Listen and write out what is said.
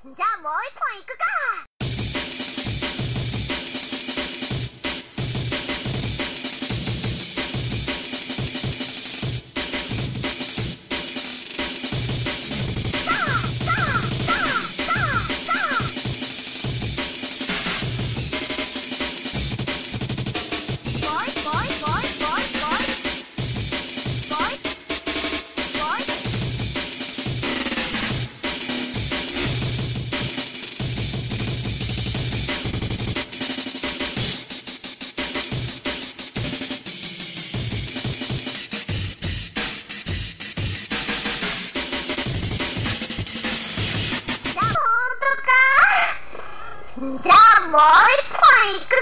じゃあもう一本いくか。じゃあもう一本いく。